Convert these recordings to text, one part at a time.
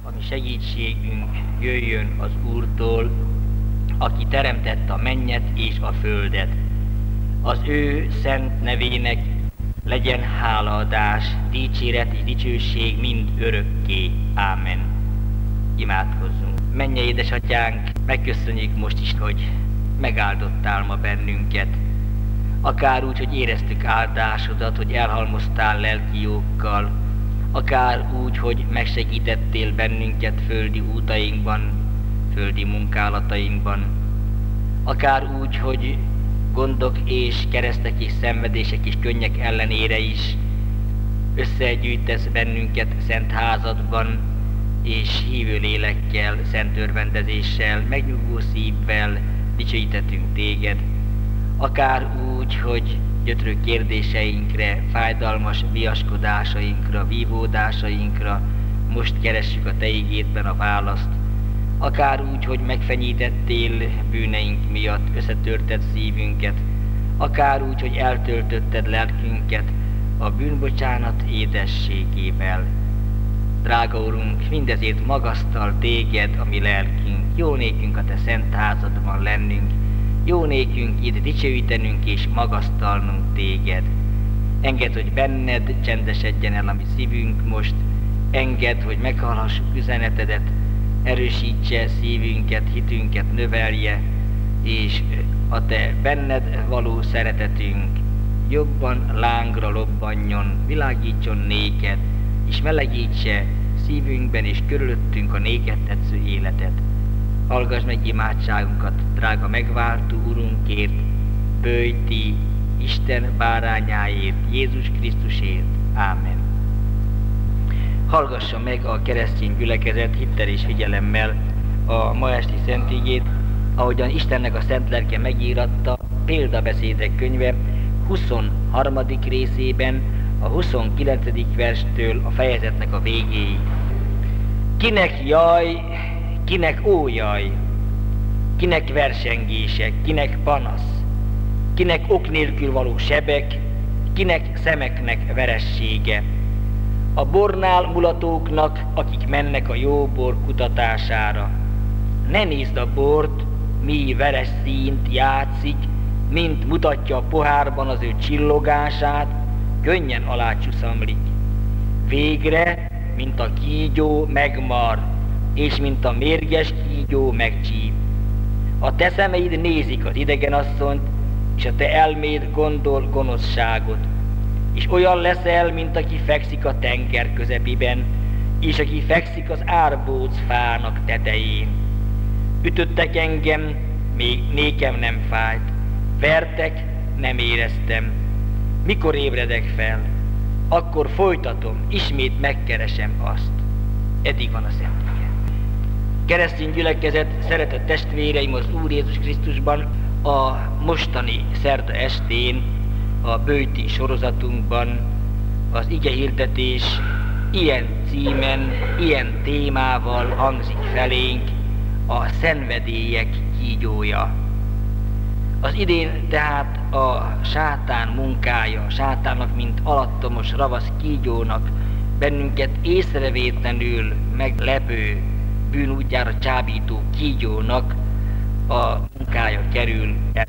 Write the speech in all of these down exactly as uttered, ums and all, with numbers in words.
ami segítségünk jöjjön az Úrtól, aki teremtette a mennyet és a földet. Az ő szent nevének legyen hálaadás, dicséret és dicsőség mind örökké. Ámen. Imádkozzunk. Mennyei édesatyánk, megköszönjük most is, hogy megáldottál ma bennünket. Akár úgy, hogy éreztük áldásodat, hogy elhalmoztál lelki jókkal, akár úgy, hogy megsegítettél bennünket földi útainkban, földi munkálatainkban, akár úgy, hogy gondok és keresztek és szenvedések és könnyek ellenére is összegyűjtesz bennünket szent házadban, és hívő lélekkel, szent örvendezéssel, megnyugvó szívvel dicsőítettünk téged. Akár úgy, hogy gyötrő kérdéseinkre, fájdalmas viaskodásainkra, vívódásainkra most keressük a te igédben a választ. Akár úgy, hogy megfenyítettél bűneink miatt, összetörted szívünket, akár úgy, hogy eltöltötted lelkünket a bűnbocsánat édességével. Drága Urunk, mindezért magasztal téged, a mi lelkünk, jó nékünk a te szent házadban lennünk, jó nékünk itt dicsőítenünk és magasztalnunk téged. Engedd, hogy benned csendesedjen el a mi szívünk most, engedd, hogy meghallhassuk üzenetedet, erősítse szívünket, hitünket növelje, és a te benned való szeretetünk jobban lángra lobbanjon, világítson néked, és melegítse szívünkben és körülöttünk a néked tetsző életet. Hallgass meg imádságunkat, drága megváltó Urunkért, Böjti Isten bárányáért, Jézus Krisztusért. Ámen. Hallgassa meg a keresztény gyülekezet hittel és figyelemmel a ma esti szent igét, ahogyan Istennek a szent lelke megíratta Példabeszédek könyve huszonharmadik részében, a huszonkilencedik verstől a fejezetnek a végéig. Kinek jaj, kinek ó jaj, kinek versengések, kinek panasz, kinek ok nélkül való sebek, kinek szemeknek veressége. A bornál mulatóknak, akik mennek a jó bor kutatására. Ne nézd a bort, mi veres színt játszik, mint mutatja a pohárban az ő csillogását, könnyen alácsuszamlik. Végre, mint a kígyó megmar, és mint a mérges kígyó megcsíp. A te szemeid nézik az idegenasszonyt, és a te elméd gondol gonoszságot. És olyan leszel, mint aki fekszik a tenger közepiben, és aki fekszik az árbóc fának tetején. Ütöttek engem, még nékem nem fájt, vertek, nem éreztem. Mikor ébredek fel, akkor folytatom, ismét megkeresem azt. Eddig van a szent ige. Keresztény gyülekezet, szeretett testvéreim az Úr Jézus Krisztusban, a mostani szerda estén, a Böjti sorozatunkban az igehirdetés ilyen címen, ilyen témával hangzik felénk, a szenvedélyek kígyója. Az idén tehát a sátán munkája, a sátánnak, mint alattomos ravasz kígyónak, bennünket észrevétlenül meglepő, bűnútjára csábító kígyónak a munkája kerül el.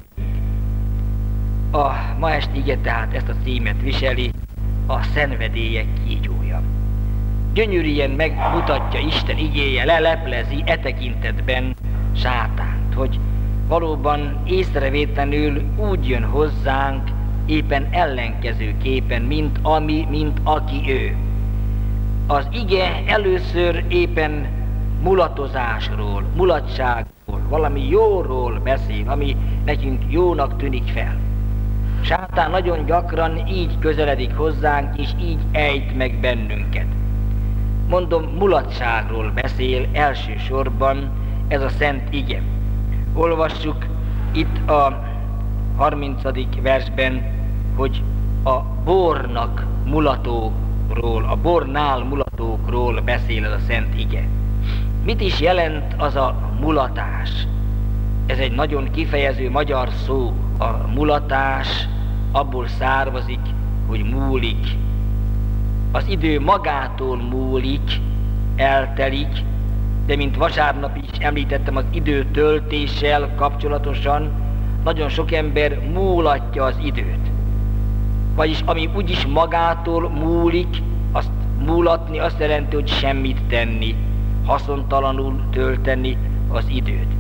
A ma esti ige tehát ezt a címet viseli, a szenvedélyek kígyója. Gyönyörűen megmutatja Isten igéje, leleplezi e tekintetben sátánt, hogy valóban észrevétlenül úgy jön hozzánk, éppen ellenkezőképpen, mint ami, mint aki ő. Az ige először éppen mulatozásról, mulatságról, valami jóról beszél, ami nekünk jónak tűnik fel. Sátán nagyon gyakran így közeledik hozzánk, és így ejt meg bennünket. Mondom, mulatságról beszél elsősorban ez a szent ige. Olvassuk itt a harmincadik versben, hogy a bornak mulatókról, a bornál mulatókról beszél ez a szent ige. Mit is jelent az a mulatás? Ez egy nagyon kifejező magyar szó. A mulatás abból származik, hogy múlik. Az idő magától múlik, eltelik, de mint vasárnap is említettem az időtöltéssel kapcsolatosan, nagyon sok ember múlatja az időt. Vagyis ami úgyis magától múlik, azt múlatni azt jelenti, hogy semmit tenni, haszontalanul tölteni az időt.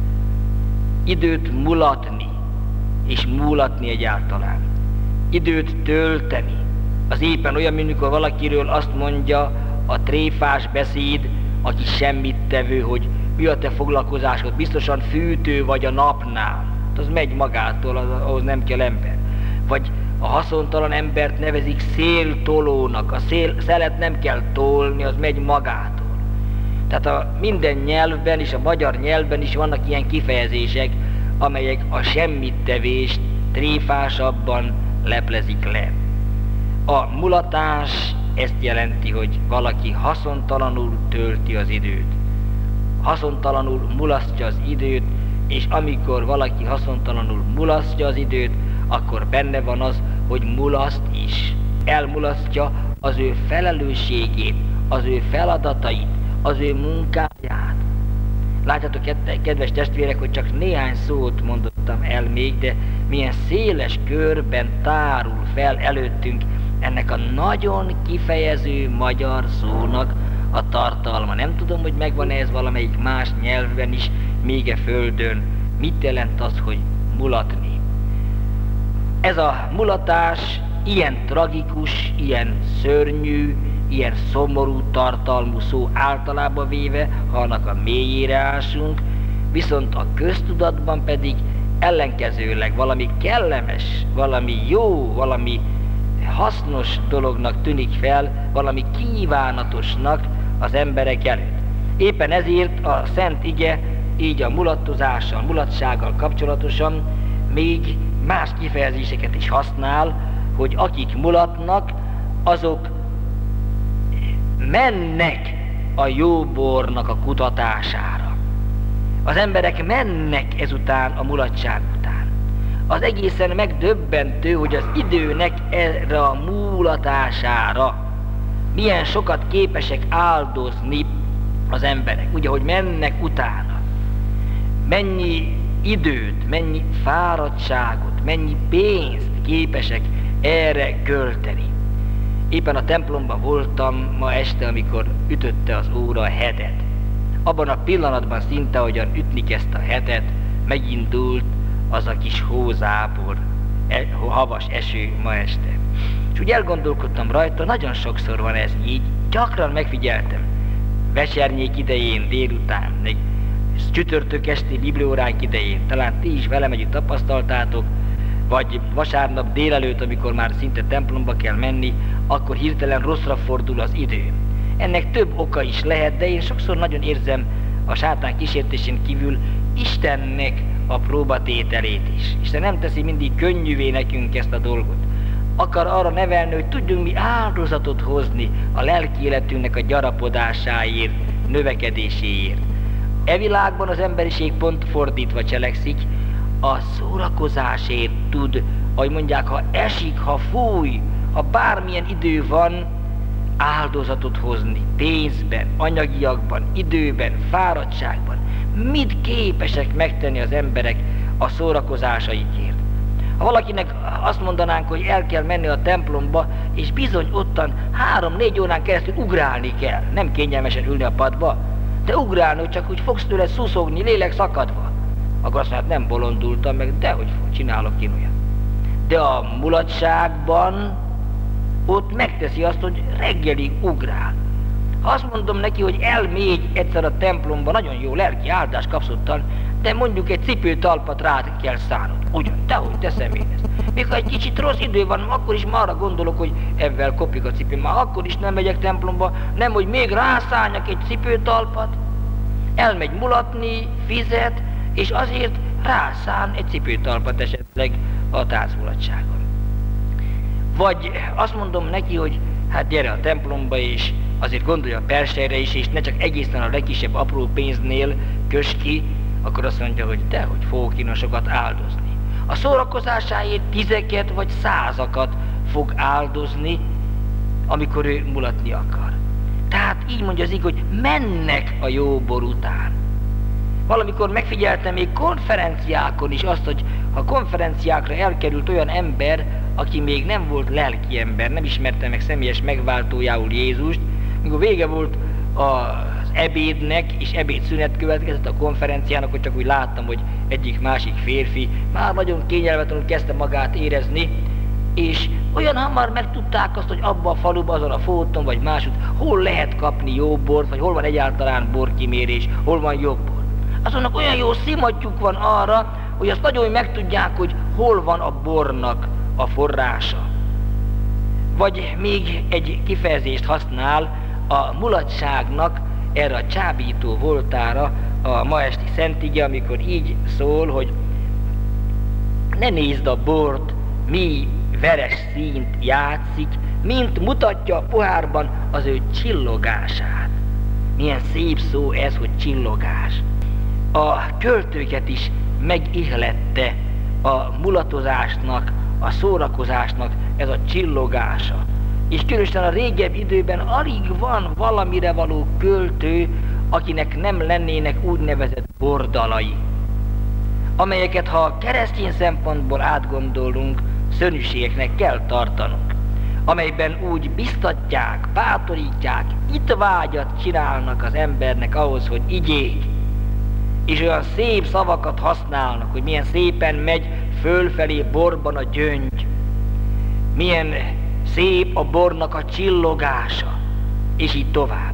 Időt mulatni, és múlatni egyáltalán. Időt tölteni. Az éppen olyan, mint mikor valakiről azt mondja a tréfás beszéd, aki semmit tevő, hogy mi a te foglalkozásod, biztosan fűtő vagy a napnál. Az megy magától, ahhoz nem kell ember. Vagy a haszontalan embert nevezik széltolónak, a szél, szelet nem kell tolni, az megy magától. Tehát a minden nyelvben és a magyar nyelvben is vannak ilyen kifejezések, amelyek a semmittevést tréfásabban leplezik le. A mulatás ezt jelenti, hogy valaki haszontalanul tölti az időt. Haszontalanul mulasztja az időt, és amikor valaki haszontalanul mulasztja az időt, akkor benne van az, hogy mulaszt is. Elmulasztja az ő felelősségét, az ő feladatait, az ő munkáját. Látjátok, kedves testvérek, hogy csak néhány szót mondottam el még, de milyen széles körben tárul fel előttünk ennek a nagyon kifejező magyar szónak a tartalma. Nem tudom, hogy megvan ez valamelyik más nyelvben is, még e földön. Mit jelent az, hogy mulatni? Ez a mulatás ilyen tragikus, ilyen szörnyű, ilyen szomorú tartalmú szó általában véve, ha annak a mélyére ásunk, viszont a köztudatban pedig ellenkezőleg valami kellemes, valami jó, valami hasznos dolognak tűnik fel, valami kívánatosnak az emberek előtt. Éppen ezért a Szent Ige így a mulattozással, mulatsággal kapcsolatosan még más kifejezéseket is használ, hogy akik mulatnak, azok mennek a jó bornak a kutatására. Az emberek mennek ezután a mulatság után. Az egészen megdöbbentő, hogy az időnek erre a múlatására milyen sokat képesek áldozni az emberek, ugye, hogy mennek utána. Mennyi időt, mennyi fáradtságot, mennyi pénzt képesek erre költeni. Éppen a templomban voltam ma este, amikor ütötte az óra a hetet. Abban a pillanatban szinte, ahogyan ütni kezdte a hetet, megindult az a kis hózápor, e, havas eső ma este. És úgy elgondolkodtam rajta, nagyon sokszor van ez így, gyakran megfigyeltem. Vesernyék idején, délután, még csütörtök esti biblióránk idején, talán ti is velem együtt tapasztaltátok, vagy vasárnap délelőtt, amikor már szinte templomba kell menni, akkor hirtelen rosszra fordul az idő. Ennek több oka is lehet, de én sokszor nagyon érzem a sátán kísértésén kívül Istennek a próbatételét is. Isten nem teszi mindig könnyűvé nekünk ezt a dolgot. Akar arra nevelni, hogy tudjunk mi áldozatot hozni a lelki életünknek a gyarapodásáért, növekedéséért. E világban az emberiség pont fordítva cselekszik, a szórakozásért tud, ahogy mondják, ha esik, ha fúj, ha bármilyen idő van, áldozatot hozni pénzben, anyagiakban, időben, fáradtságban. Mit képesek megtenni az emberek a szórakozásaikért? Ha valakinek azt mondanánk, hogy el kell menni a templomba, és bizony ottan három-négy órán keresztül ugrálni kell, nem kényelmesen ülni a padba, de ugrálni, hogy csak úgy fogsz tőle szuszogni, lélek szakadva, akkor azt mondja, nem bolondultam meg, dehogy csinálok én olyan. De a mulatságban ott megteszi azt, hogy reggelig ugrál. Ha azt mondom neki, hogy elmégy egyszer a templomba, nagyon jó lelki áldást kapsz ottan, de mondjuk egy cipőtalpat rád kell szállnod. Ugyan, dehogy teszem én ezt. Még ha egy kicsit rossz idő van, akkor is már arra gondolok, hogy ebben kopik a cipőm. Már akkor is nem megyek templomba, nem, hogy még rászálljak egy cipőtalpat. Elmegy mulatni, fizet, és azért rászán egy cipőtalpat esetleg a táncmulatságon. Vagy azt mondom neki, hogy hát gyere a templomba, és azért gondolja a persejre is, és ne csak egészen a legkisebb apró pénznél kös ki, akkor azt mondja, hogy dehogy fogok én sokat áldozni. A szórakozásáért tizeket vagy százakat fog áldozni, amikor ő mulatni akar. Tehát így mondja az ige, hogy mennek a jó bor után. Valamikor megfigyeltem még konferenciákon is azt, hogy ha konferenciákra elkerült olyan ember, aki még nem volt lelki ember, nem ismerte meg személyes megváltójául Jézust, mikor vége volt az ebédnek, és ebédszünet következett a konferenciának, hogy csak úgy láttam, hogy egyik-másik férfi már nagyon kényelmetlenül kezdte magát érezni, és olyan hamar megtudták azt, hogy abban a faluban, azon a fóton, vagy másút, hol lehet kapni jó bort, vagy hol van egyáltalán borkimérés, hol van jobb bor. Azonnak olyan jó szimattyúk van arra, hogy azt nagyon megtudják, hogy hol van a bornak a forrása. Vagy még egy kifejezést használ a mulatságnak erre a csábító voltára a ma esti szentige, amikor így szól, hogy ne nézd a bort, mi veres színt játszik, mint mutatja a pohárban az ő csillogását. Milyen szép szó ez, hogy csillogás. A költőket is megihlette a mulatozásnak, a szórakozásnak ez a csillogása. És különösen a régebb időben alig van valamire való költő, akinek nem lennének úgynevezett bordalai, amelyeket, ha keresztény szempontból átgondolunk, szörnyűségeknek kell tartanunk, amelyben úgy biztatják, bátorítják, itt vágyat csinálnak az embernek ahhoz, hogy igyék, és olyan szép szavakat használnak, hogy milyen szépen megy fölfelé borban a gyöngy, milyen szép a bornak a csillogása, és így tovább.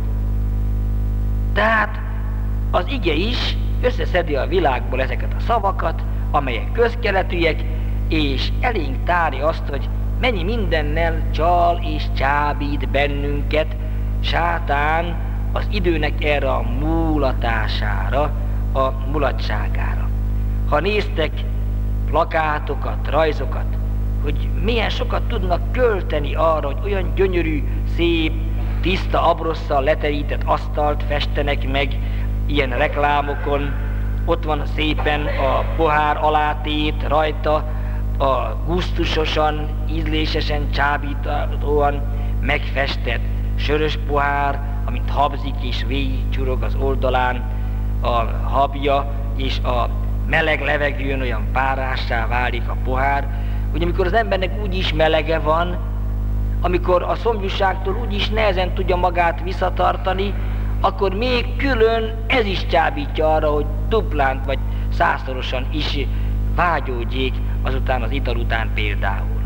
Tehát az ige is összeszedi a világból ezeket a szavakat, amelyek közkeletűek, és elénk tárja azt, hogy mennyi mindennel csal és csábít bennünket sátán az időnek erre a múlatására, a mulatságára. Ha néztek plakátokat, rajzokat, hogy milyen sokat tudnak költeni arra, hogy olyan gyönyörű, szép, tiszta abrosszal leterített asztalt festenek meg ilyen reklámokon, ott van szépen a pohár alátét rajta, a gusztusosan, ízlésesen, csábítóan megfestett sörös pohár, amint habzik és végigcsurog az oldalán a habja, és a meleg levegőn olyan párássá válik a pohár. Ugye amikor az embernek úgyis melege van, amikor a szomjúságtól úgyis nehezen tudja magát visszatartani, akkor még külön ez is csábítja arra, hogy duplán vagy százszorosan is vágyódjék azután az ital után például.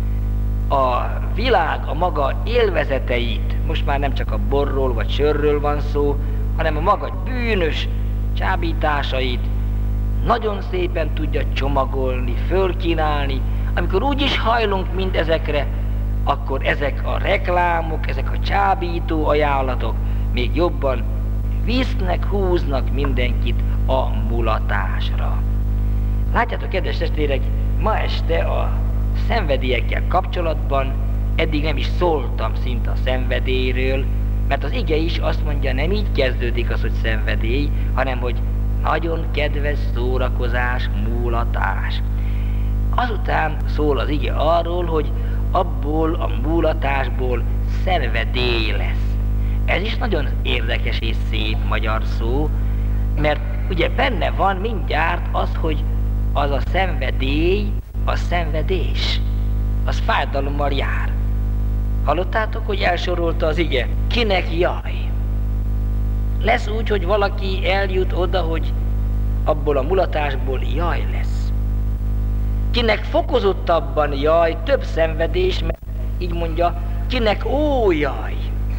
A világ a maga élvezeteit, most már nem csak a borról vagy sörről van szó, hanem a maga bűnös csábításait nagyon szépen tudja csomagolni, fölkínálni. Amikor úgy is hajlunk mindezekre, akkor ezek a reklámok, ezek a csábító ajánlatok még jobban visznek, húznak mindenkit a mulatásra. Látjátok, kedves testvérek, ma este a szenvedélyekkel kapcsolatban eddig nem is szóltam szinte a szenvedélyről, mert az ige is azt mondja, nem így kezdődik az, hogy szenvedély, hanem hogy nagyon kedves szórakozás, múlatás. Azután szól az ige arról, hogy abból a múlatásból szenvedély lesz. Ez is nagyon érdekes és szép magyar szó, mert ugye benne van mindjárt az, hogy az a szenvedély, a szenvedés, az fájdalommal jár. Hallottátok, hogy elsorolta az ige? Kinek jaj? Lesz úgy, hogy valaki eljut oda, hogy abból a mulatásból jaj lesz. Kinek fokozottabban jaj, több szenvedés, mert így mondja, kinek ó jaj.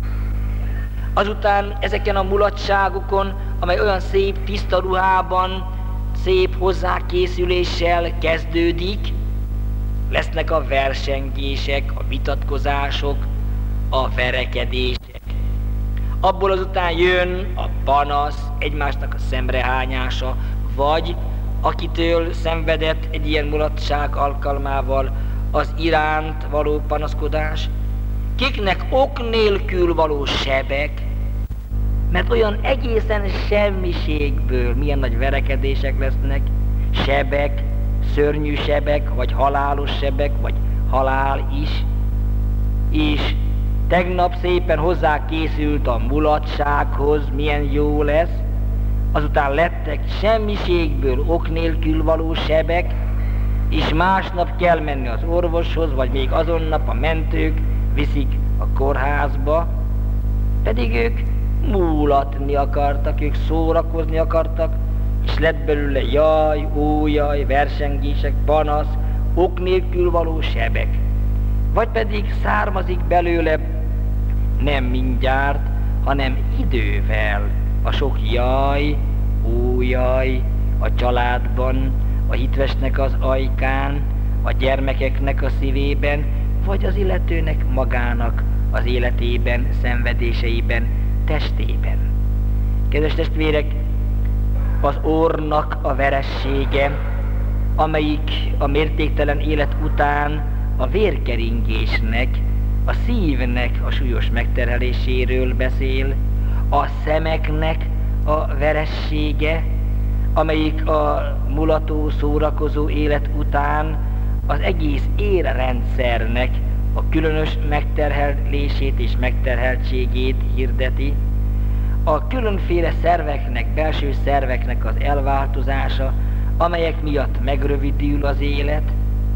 Azután ezeken a mulatságokon, amely olyan szép tiszta ruhában, szép hozzákészüléssel kezdődik, lesznek a versengések, a vitatkozások, a verekedések. Abból azután jön a panasz, egymásnak a szemrehányása, vagy akitől szenvedett egy ilyen mulatság alkalmával az iránt való panaszkodás, kiknek ok nélkül való sebek, mert olyan egészen semmiségből milyen nagy verekedések lesznek, sebek, szörnyű sebek, vagy halálos sebek, vagy halál is, és tegnap szépen hozzá készült a mulatsághoz, milyen jó lesz, azután lettek semmiségből ok nélkül való sebek, és másnap kell menni az orvoshoz, vagy még azonnap a mentők viszik a kórházba, pedig ők múlatni akartak, ők szórakozni akartak, és lett belőle jaj, ójaj, versengések, panasz, ok nélkül való sebek. Vagy pedig származik belőle nem mindjárt, hanem idővel a sok jaj, ójaj a családban, a hitvesnek az ajkán, a gyermekeknek a szívében, vagy az illetőnek magának az életében, szenvedéseiben, testében. Kedves testvérek, az orrnak a veressége, amelyik a mértéktelen élet után a vérkeringésnek, a szívnek a súlyos megterheléséről beszél, a szemeknek a veressége, amelyik a mulató, szórakozó élet után az egész érrendszernek a különös megterhelését és megterheltségét hirdeti, a különféle szerveknek, belső szerveknek az elváltozása, amelyek miatt megrövidül az élet,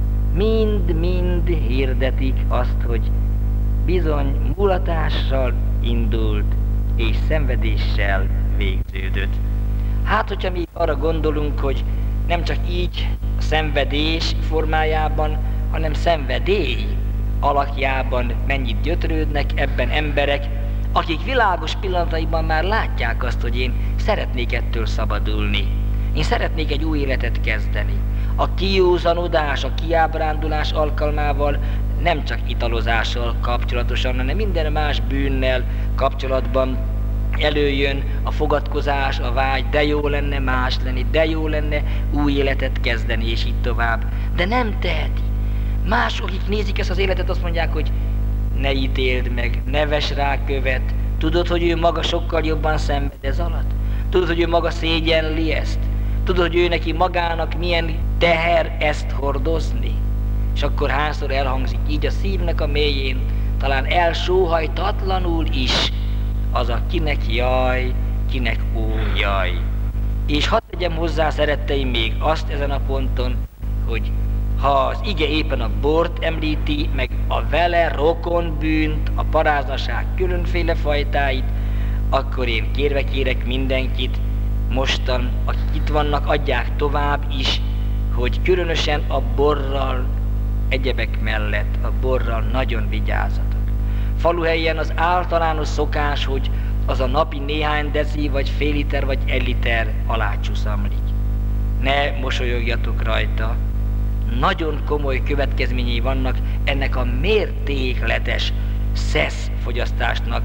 mind-mind hirdetik azt, hogy bizony mulatással indult és szenvedéssel végződött. Hát, hogyha mi arra gondolunk, hogy nem csak így a szenvedés formájában, hanem szenvedély alakjában mennyit gyötrődnek ebben emberek, akik világos pillanataiban már látják azt, hogy én szeretnék ettől szabadulni. Én szeretnék egy új életet kezdeni. A kijózanodás, a kiábrándulás alkalmával nem csak italozással kapcsolatosan, hanem minden más bűnnel kapcsolatban előjön a fogadkozás, a vágy, de jó lenne más lenni, de jó lenne új életet kezdeni, és így tovább. De nem teheti. Mások, akik nézik ezt az életet, azt mondják, hogy ne ítéld meg, ne vess rá követ. Tudod, hogy ő maga sokkal jobban szenved ez alatt? Tudod, hogy ő maga szégyenli ezt? Tudod, hogy ő neki magának milyen teher ezt hordozni? És akkor hányszor elhangzik így a szívnek a mélyén, talán elsóhajtatlanul is, az a kinek jaj, kinek ó jaj. És hadd tegyem hozzá, szeretteim, még azt ezen a ponton, hogy ha az ige éppen a bort említi, meg a vele rokon bűnt, a paráznaság különféle fajtáit, akkor én kérve kérek mindenkit, mostan, akik itt vannak, adják tovább is, hogy különösen a borral, egyebek mellett a borral nagyon vigyázzatok. Faluhelyen az általános szokás, hogy az a napi néhány deci, vagy fél liter, vagy egy liter alá csuszamlik. Ne mosolyogjatok rajta. Nagyon komoly következményei vannak ennek a mértékletes szesz fogyasztásnak.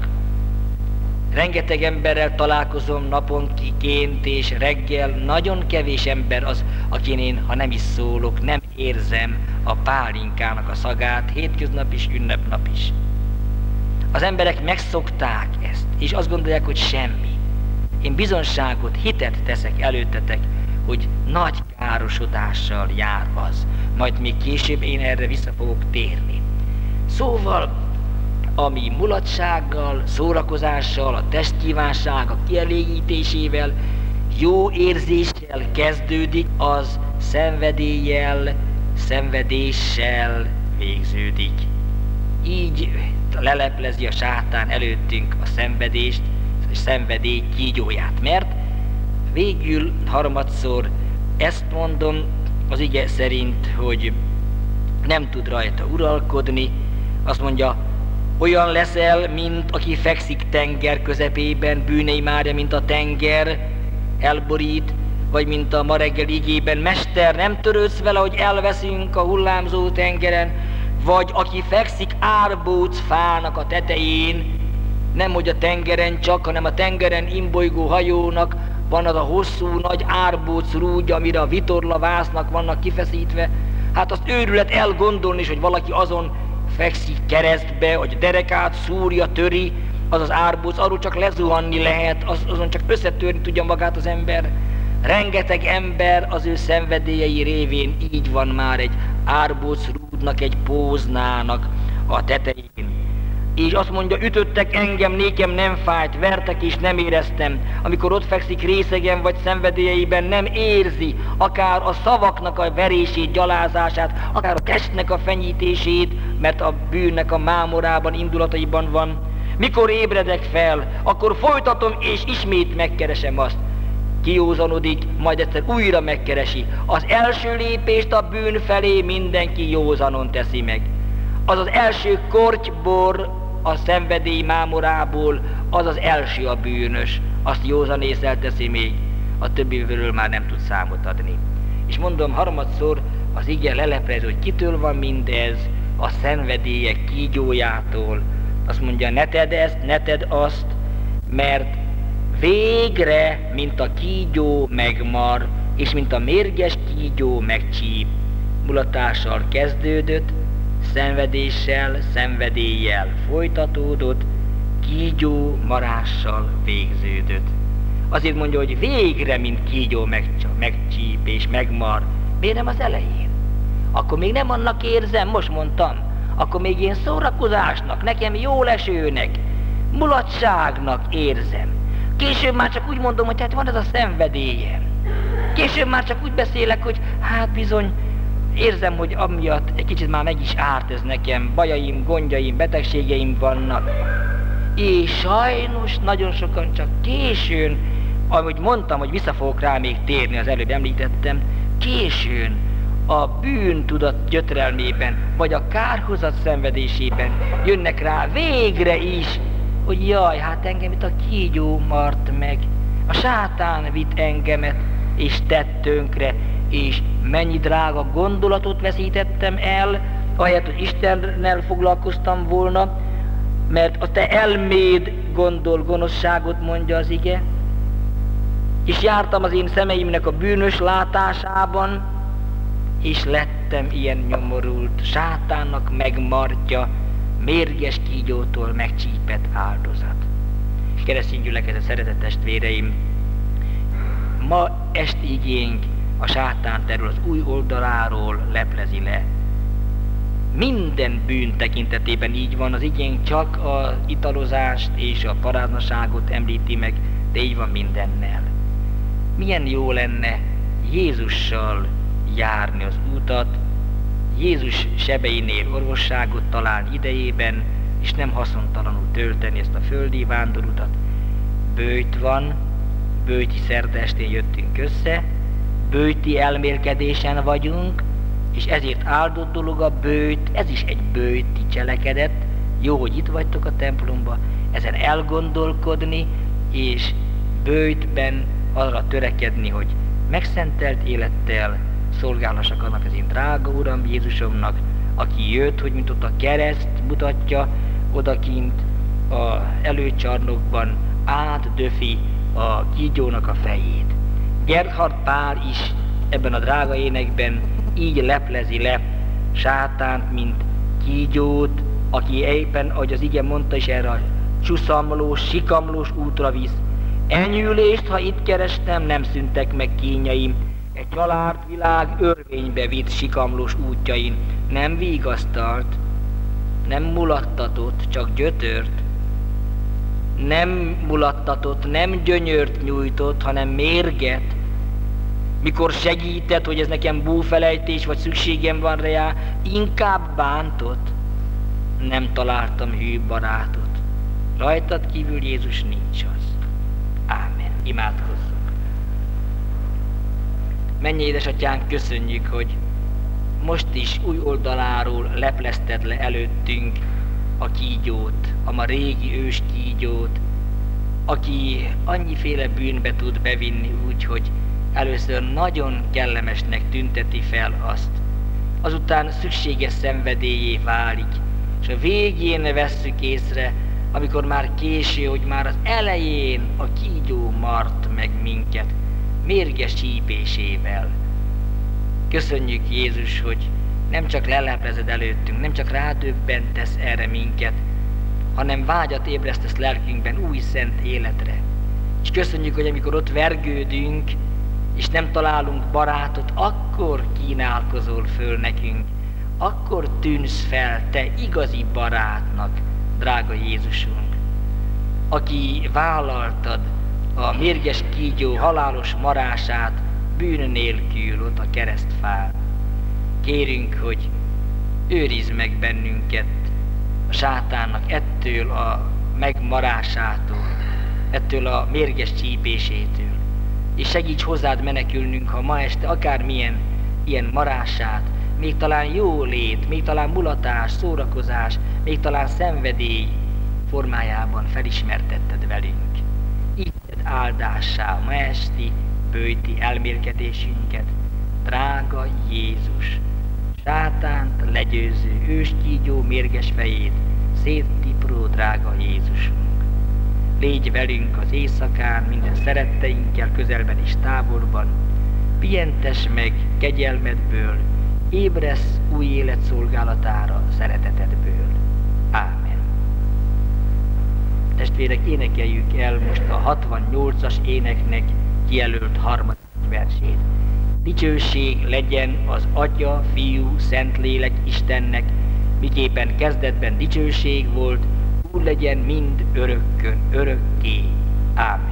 Rengeteg emberrel találkozom naponként és reggel, nagyon kevés ember az, akin én, ha nem is szólok, nem érzem a pálinkának a szagát, hétköznap is, ünnepnap is. Az emberek megszokták ezt, és azt gondolják, hogy semmi. Én bizonságot, hitet teszek előttetek, hogy nagy károsodással jár az. Majd még később én erre vissza fogok térni. Szóval, ami mulatsággal, szórakozással, a testkívánság, a kielégítésével, jó érzéssel kezdődik, az szenvedéllyel, szenvedéssel végződik. Így leleplezi a sátán előttünk a szenvedést, a szenvedély kígyóját, mert végül harmadszor ezt mondom az ige szerint, hogy nem tud rajta uralkodni, azt mondja, olyan leszel, mint aki fekszik tenger közepében, bűnei márja, mint a tenger elborít, vagy mint a ma reggel igében, mester, nem törődsz vele, hogy elveszünk a hullámzó tengeren, vagy aki fekszik árbóc fának a tetején, nem hogy a tengeren csak, hanem a tengeren imbolygó hajónak van az a hosszú, nagy árbóc rúdja, amire a vitorlavásznak vannak kifeszítve. Hát azt őrület elgondolni is, hogy valaki azon fekszik keresztbe, hogy a derekát szúrja, töri, az az árbóc, arról csak lezuhanni lehet, az, azon csak összetörni tudja magát az ember. Rengeteg ember az ő szenvedélyei révén így van már egy árbóc rúdnak, egy póznának a tetején. És azt mondja, ütöttek engem, nékem nem fájt, vertek és nem éreztem. Amikor ott fekszik részegen vagy szenvedélyeiben, nem érzi akár a szavaknak a verését, gyalázását, akár a testnek a fenyítését, mert a bűnnek a mámorában, indulataiban van. Mikor ébredek fel, akkor folytatom és ismét megkeresem azt. Kijózanodik, majd egyszer újra megkeresi. Az első lépést a bűn felé mindenki józanon teszi meg. Az az első kortybor a szenvedély mámorából, az az első a bűnös. Azt józan észre teszi még, a többiről már nem tud számot adni. És mondom harmadszor, az ige leleplez, hogy kitől van mindez, a szenvedélyek kígyójától. Azt mondja, ne tedd ezt, ne tedd azt, mert végre, mint a kígyó megmar, és mint a mérges kígyó megcsíp. Mulatással kezdődött, szenvedéssel, szenvedéllyel folytatódott, kígyó marással végződött. Azért mondja, hogy végre, mint kígyó megcsíp és megmar. Miért nem az elején? Akkor még nem annak érzem, most mondtam. Akkor még én szórakozásnak, nekem jólesőnek, mulatságnak érzem. Később már csak úgy mondom, hogy hát van ez a szenvedélyem. Később már csak úgy beszélek, hogy hát bizony, érzem, hogy amiatt egy kicsit már meg is árt ez nekem, bajaim, gondjaim, betegségeim vannak. És sajnos nagyon sokan csak későn, ahogy mondtam, hogy vissza fogok rá még térni, az előbb említettem, későn a bűntudat gyötrelmében, vagy a kárhozat szenvedésében jönnek rá végre is, hogy jaj, hát engem itt a kígyó mart meg, a sátán vitt engemet, és tett tönkre, és mennyi drága gondolatot veszítettem el, ahelyett, hogy Istennel foglalkoztam volna, mert a te elméd gondol gonoszságot, mondja az ige, és jártam az én szemeimnek a bűnös látásában, és lettem ilyen nyomorult, sátánnak megmartja, mérges kígyótól megcsípett áldozat. Keresztény gyülekezet, szeretett testvéreim, ma esti igénk a sátánt erről az új oldaláról leplezi le. Minden bűn tekintetében így van, az igénk csak az italozást és a paráznaságot említi meg, de így van mindennel. Milyen jó lenne Jézussal járni az útat, Jézus sebeinél orvosságot találni idejében, és nem haszontalanul tölteni ezt a földi vándorutat. Böjt van, böjti szerda estén jöttünk össze, böjti elmélkedésen vagyunk, és ezért áldott dolog a böjt, ez is egy böjti cselekedet. Jó, hogy itt vagytok a templomba, ezen elgondolkodni, és böjtben arra törekedni, hogy megszentelt élettel szolgálhassak annak az én drága Uram Jézusomnak, aki jött, hogy mint ott a kereszt mutatja odakint az előcsarnokban, átdöfi a kígyónak a fejét. Gerhard Pál is ebben a drága énekben így leplezi le sátánt, mint kígyót, aki éppen, ahogy az ige mondta is, erre a csuszamlós, sikamlós útra visz. Enyhülést, ha itt kerestem, nem szüntek meg kínjaim. Egy család világ örvénybe vitt sikamlós útjain. Nem vigasztalt, nem mulattatott, csak gyötört. Nem mulattatott, nem gyönyört nyújtott, hanem mérget. Mikor segített, hogy ez nekem búfelejtés, vagy szükségem van rá, inkább bántott. Nem találtam hű barátot. Rajtad kívül Jézus nincs az. Ámen. Imádkozzunk. Menj, édesatyánk, köszönjük, hogy most is új oldaláról leplezted le előttünk a kígyót, a ma régi ős kígyót, aki annyiféle bűnbe tud bevinni úgy, hogy először nagyon kellemesnek tünteti fel azt, azután szükséges szenvedélyé válik, és a végén vesszük észre, amikor már késő, hogy már az elején a kígyó mart meg minket, mérges csípésével. Köszönjük, Jézus, hogy nem csak leleplezed előttünk, nem csak rádöbbentesz erre minket, hanem vágyat ébresztesz lelkünkben új szent életre. És köszönjük, hogy amikor ott vergődünk, és nem találunk barátot, akkor kínálkozol föl nekünk, akkor tűnsz fel te igazi barátnak, drága Jézusunk, aki vállaltad a mérges kígyó halálos marását bűn nélkül ott a keresztfán. Kérünk, hogy őrizd meg bennünket a sátánnak ettől a megmarásától, ettől a mérges csípésétől, és segíts hozzád menekülnünk, ha ma este akármilyen ilyen marását, még talán jólét, még talán mulatás, szórakozás, még talán szenvedély formájában felismertetted velünk. Így tedd áldássá ma esti bőti elmélkedésünket, drága Jézus, sátánt legyőző őskígyó mérges fejét széttipró drága Jézusunk. Légy velünk az éjszakán, minden szeretteinkkel közelben és távolban, pihentes meg kegyelmedből, ébresz új élet szolgálatára szeretetedből. Ámen. Testvérek, énekeljük el most a hatvannyolcas éneknek kijelölt harmadik versét. Dicsőség legyen az Atya, Fiú, Szentlélek Istennek, miképpen kezdetben dicsőség volt, úgy legyen mind örökkön, örökké. Ámen.